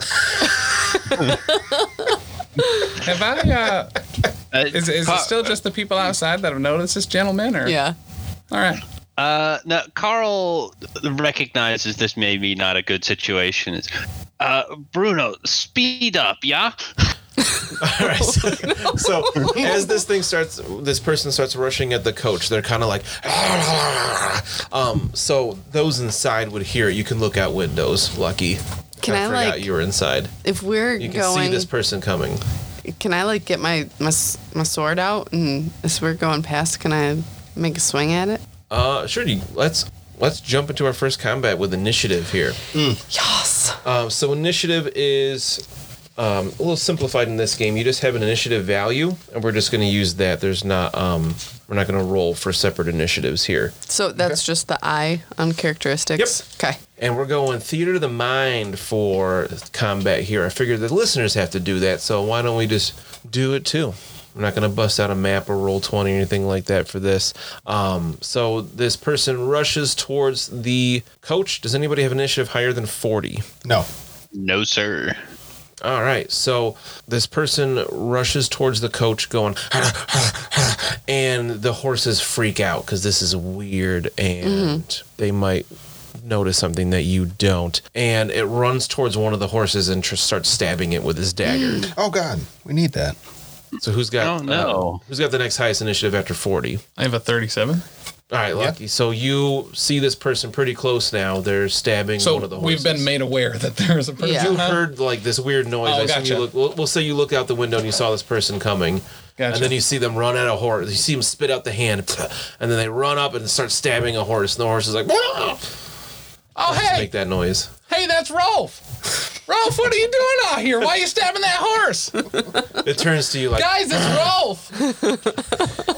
Have I? Uh, Uh, is is it Car- still just the people outside that have noticed this gentleman? Or Yeah. All right. Uh, no, Carl recognizes this may be not a good situation. Uh, Bruno, speed up, yeah? All right. So, so as this thing starts, this person starts rushing at the coach. They're kind of like, um. So those inside would hear it. You can look out windows. Lucky. Can I, forgot like- you were inside. If we're You can going, see this person coming. can I like get my, my s- my sword out and as we're going past, can I make a swing at it? Uh, sure. You, let's let's jump into our first combat with initiative here. Yes. Um, so initiative is um, a little simplified in this game. You just have an initiative value, and we're just going to use that. There's not um, we're not going to roll for separate initiatives here. So that's just the eye on characteristics. Okay. And we're going theater of the mind for combat here. I figured the listeners have to do that, so why don't we just do it too? I'm not going to bust out a map or roll twenty or anything like that for this. Um, so this person rushes towards the coach. Does anybody have initiative higher than forty? No. No, sir. All right, so this person rushes towards the coach going, and the horses freak out because this is weird and mm-hmm. they might notice something that you don't. And it runs towards one of the horses and tr- starts stabbing it with his dagger. Oh, God, we need that. So who's got, oh, no. uh, who's got the next highest initiative after forty? I have a thirty-seven. All right, Lucky. Yep. So you see this person pretty close now. They're stabbing so one of the horses. We've been made aware that there's a person. Yeah. You heard like this weird noise. Oh, I gotcha. you look, we'll, we'll say you look out the window and you saw this person coming. Gotcha. And then you see them run at a horse. You see them spit out the hand. And then they run up and start stabbing a horse. And the horse is like, Whoa! Oh, hey. Make that noise. Hey, that's Rolf. Rolf, what are you doing out here? Why are you stabbing that horse? It turns to you like, guys, it's Rolf.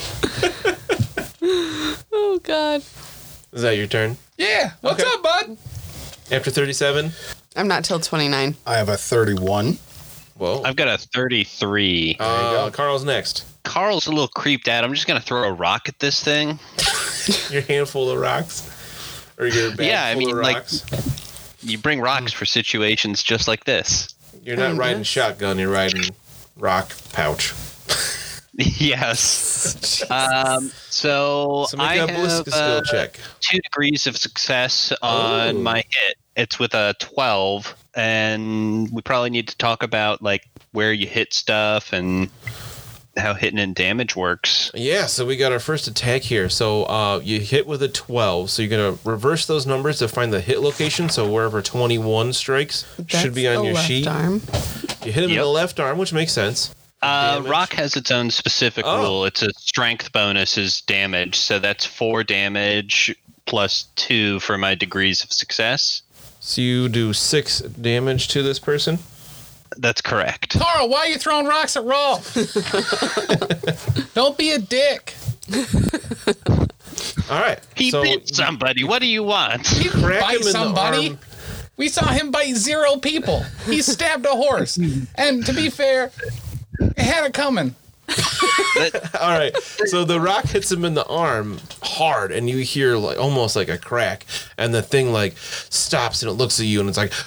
Oh, God. Is that your turn? Yeah. What's Okay. up, bud? After thirty-seven? I'm not till twenty-nine. I have a thirty-one. Whoa. I've got a thirty-three. Uh, Carl's next. Carl's a little creeped out. I'm just going to throw a rock at this thing. Your handful of rocks? Or your bag Yeah, I full mean, of like- rocks? You bring rocks for situations just like this. You're not Kinda. riding shotgun. You're riding rock pouch. Yes. Um, so So make I a have ballistic uh, skill check. two degrees of success on Oh. my hit. It's with a twelve, and we probably need to talk about like where you hit stuff and how hitting and damage works. Yeah, so we got our first attack here. So uh, you hit with a twelve. So you're going to reverse those numbers to find the hit location. So wherever twenty-one strikes should be That's on the your left sheet. arm. You hit him in Yep. the left arm, which makes sense. Uh, Damage. rock has its own specific Oh. rule. It's a strength bonus is damage, so that's four damage plus two for my degrees of success. So you do six damage to this person. That's correct. Carl, why are you throwing rocks at Rolf? Don't be a dick. All right. He so bit somebody. What do you want? He didn't crack bite him in the somebody. arm. We saw him bite zero people. He stabbed a horse. And to be fair, it had it coming. All right. So the rock hits him in the arm hard, and you hear like almost like a crack, and the thing like stops and it looks at you, and it's like,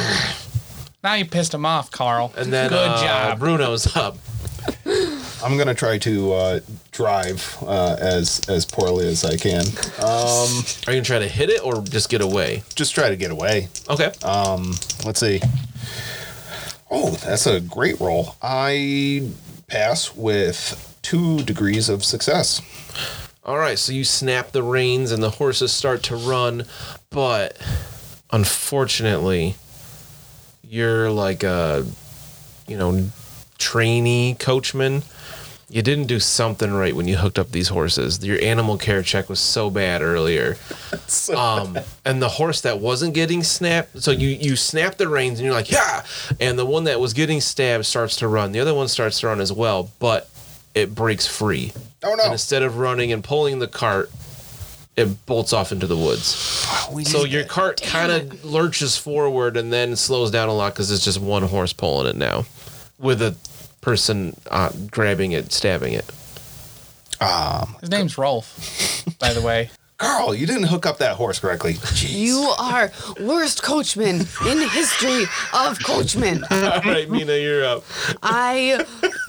Now you pissed him off, Carl. and then Good uh, job. Bruno's up. I'm gonna try to uh, drive uh, as as poorly as I can. Um, Are you gonna try to hit it or just get away? just try to get away. Okay. Let's see. Oh, that's a great roll. I pass with two degrees of success. All right. So you snap the reins, and the horses start to run, but unfortunately, you're like a, you know, trainee coachman. You didn't do something right when you hooked up these horses. Your animal care check was so bad earlier. Um, and the horse that wasn't getting snapped, so you, you snap the reins and you're like, yeah! And the one that was getting stabbed starts to run. The other one starts to run as well, but it breaks free. Oh no! And instead of running and pulling the cart, it bolts off into the woods. So your cart kind of lurches forward and then slows down a lot because it's just one horse pulling it now, with a person uh, grabbing it, stabbing it. Um, His name's Rolf, by the way. Carl, you didn't hook up that horse correctly. Jeez. You are worst coachman in the history of coachmen. All right, Mina, you're up. I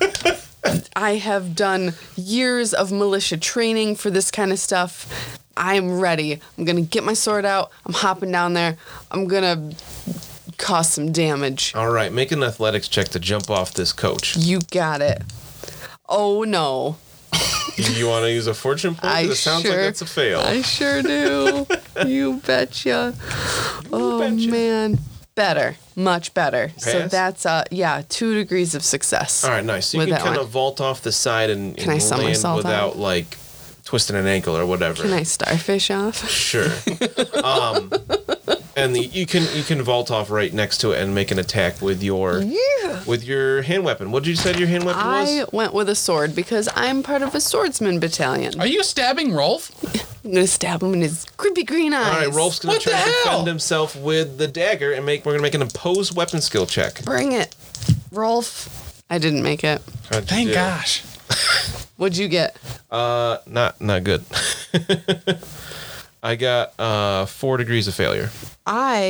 I have done years of militia training for this kind of stuff. I'm ready. I'm gonna get my sword out. I'm hopping down there. I'm gonna cause some damage. All right, make an athletics check to jump off this coach. You got it. Oh no. You want to use a fortune point? 'Cause I it sounds sure, like that's a fail. I sure do. You betcha. Oh betcha. man. Better. Much better. So Pass? that's uh yeah, two degrees of success. All right, nice. So you With can that kind one. of vault off the side and, Can I and sum land myself without out? like twisting an ankle or whatever. Can I starfish off? Sure. um, and the, you can you can vault off right next to it and make an attack with your Yeah. with your hand weapon. What did you say your hand weapon I was? went with a sword because I'm part of a swordsman battalion. Are you stabbing Rolf? I'm gonna stab him in his creepy green eyes. All right, Rolf's gonna What try the to hell? defend himself with the dagger and make. We're gonna make an opposed weapon skill check. Bring it, Rolf. I didn't make it. How'd you Thank do? gosh. What'd you get? Uh, not not good. I got uh four degrees of failure. I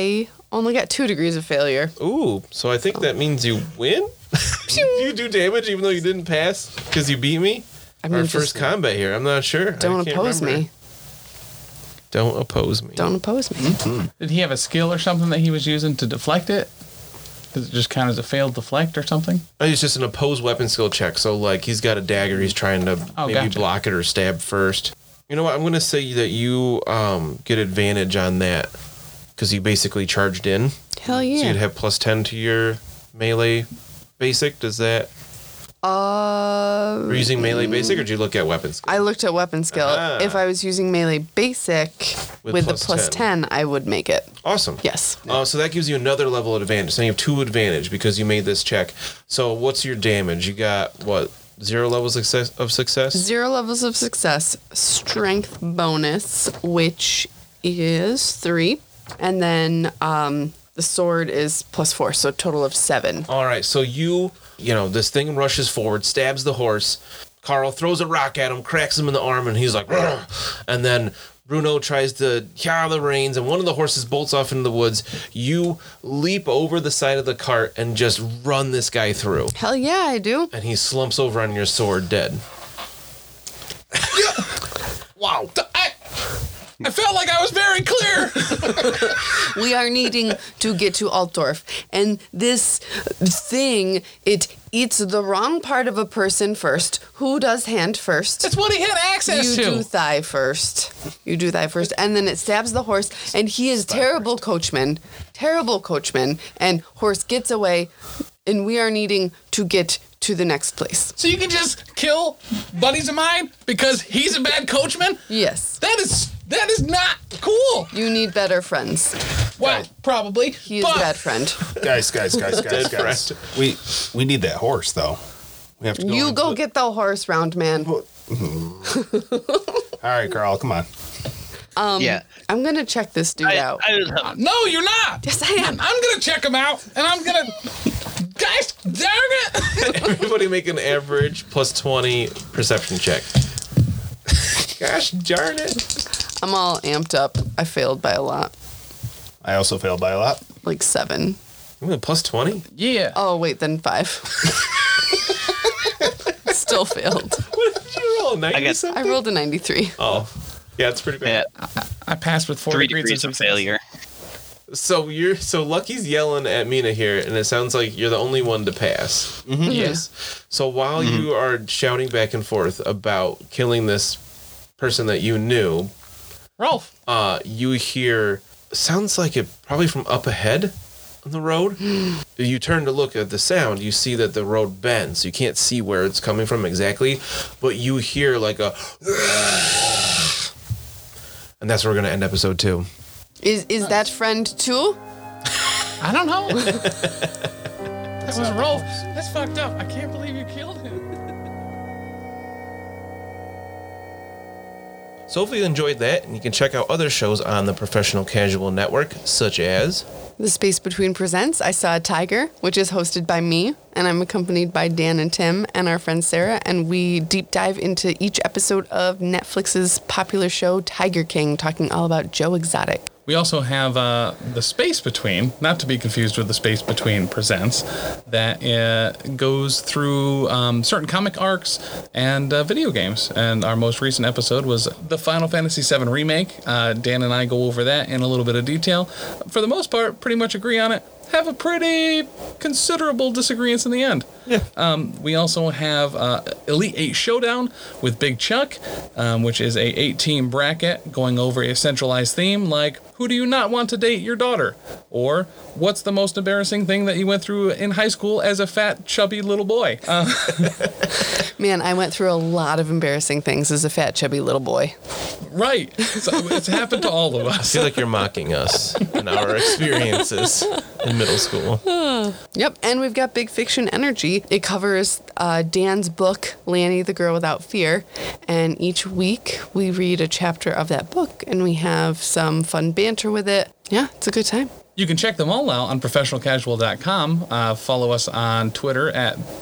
Only got two degrees of failure. Ooh, so I think that means you win? You do damage even though you didn't pass because you beat me? I mean, Our just first combat here. I'm not sure. Don't I can't oppose remember. me. Don't oppose me. Don't oppose me. Mm-hmm. Did he have a skill or something that he was using to deflect it? Does it just count as a failed deflect or something? Oh, it's just an opposed weapon skill check. So, like, he's got a dagger. He's trying to Oh, maybe gotcha. block it or stab first. You know what? I'm going to say that you um, get advantage on that because you basically charged in. Hell So yeah. you'd have plus ten to your melee basic. Does that... Uh, Were you using melee basic or did you look at weapon skill? I looked at weapon skill. Ah. If I was using melee basic With with, plus the plus ten. ten, I would make it. Awesome. Yes. Uh, so that gives you another level of advantage. So you have two advantage because you made this check. So what's your damage? You got, what, zero levels of success? Of success? Zero levels of success, strength bonus, which is three. And then um, the sword is plus four, so a total of seven. All right, so you, you know, this thing rushes forward, stabs the horse. Carl throws a rock at him, cracks him in the arm, and he's like, "Rrr." And then Bruno tries to yaw the reins, and one of the horses bolts off into the woods. You leap over the side of the cart and just run this guy through. Hell yeah, I do. And he slumps over on your sword dead. Wow. I, I felt like I was very clear. We are needing to get to Altdorf. And this thing, it eats the wrong part of a person first. Who does hand first? That's what he had access You to. do thigh first. You do thigh first. And then it stabs the horse. And he is terrible coachman. Terrible coachman. And horse gets away. And we are needing to get to the next place. So you can just kill buddies of mine because he's a bad coachman? Yes. That is that is not cool. You need better friends. Well, probably. He is but a bad friend. Guys, guys, guys, guys, Dead guys. We we need that horse though. We have to go. You on- go get the horse round, man. All right, Carl, come on. yeah. I'm going to check this dude I, out. I was, No, you're not. Yes, I am. I'm gonna check him out, and I'm gonna. Guys, dang it! Everybody make an average plus twenty perception check. Gosh darn it. I'm all amped up. I failed by a lot. I also failed by a lot. Like seven. Ooh, plus twenty? Yeah. Oh, wait, then five. Still failed. What did you roll? ninety I got- something? I rolled a ninety-three. Oh, yeah, it's pretty bad. yeah, I passed with four three degrees, degrees of of success. failure. So you're so Lucky's yelling at Mina here, and it sounds like you're the only one to pass. Yes. So while you are shouting back and forth about killing this person that you knew, Rolf. uh, you hear sounds like it probably from up ahead on the road. You turn to look at the sound. You see that the road bends. You can't see where it's coming from exactly, but you hear like a, and that's where we're gonna end episode two. Is is that friend too? I don't know. That was Rolf. That's fucked up. I can't believe you killed him. So hopefully you enjoyed that, and you can check out other shows on the Professional Casual Network, such as The Space Between presents I Saw a Tiger, which is hosted by me, and I'm accompanied by Dan and Tim and our friend Sarah, and we deep dive into each episode of Netflix's popular show Tiger King, talking all about Joe Exotic. We also have uh, The Space Between, not to be confused with The Space Between Presents, that uh, goes through um, certain comic arcs and uh, video games. And our most recent episode was the Final Fantasy seven Remake. Uh, Dan and I go over that in a little bit of detail. For the most part, pretty much agree on it. Have a pretty considerable disagreements in the end. Yeah. Um, we also have uh, Elite Eight Showdown with Big Chuck, um, which is a eight-team bracket going over a centralized theme like who do you not want to date your daughter, or what's the most embarrassing thing that you went through in high school as a fat, chubby little boy. Uh, Man, I went through a lot of embarrassing things as a fat, chubby little boy. right. So it's happened to all of I us. feel like you're mocking us and our experiences in middle school. Yep, and we've got Big Fiction Energy. It covers uh, Dan's book, Lanny, the Girl Without Fear, and each week we read a chapter of that book, and we have some fun banter with it. Yeah, it's a good time. You can check them all out on professional casual dot com. Uh, follow us on Twitter at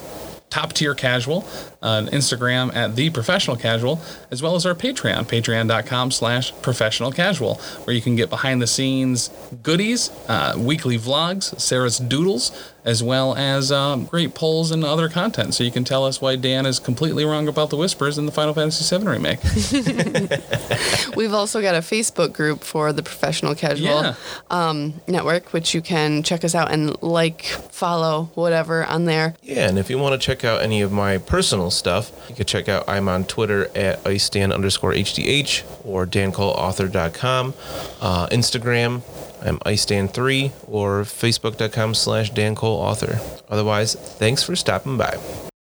Top Tier Casual, on Instagram at The Professional Casual, as well as our Patreon, patreon.com slash professional casual, where you can get behind the scenes goodies, uh, weekly vlogs, Sarah's doodles, as well as um, great polls and other content. So you can tell us why Dan is completely wrong about the whispers in the Final Fantasy seven remake. We've also got a Facebook group for the Professional Casual Yeah. um, Network, which you can check us out and like, follow, whatever on there. Yeah, and if you want to check out any of my personal stuff, you can check out, I'm on Twitter at icedan underscore hdh or dan cole author dot com. Uh, Instagram, I'm icedan three or facebook.com slash dancoleauthor. Otherwise, thanks for stopping by.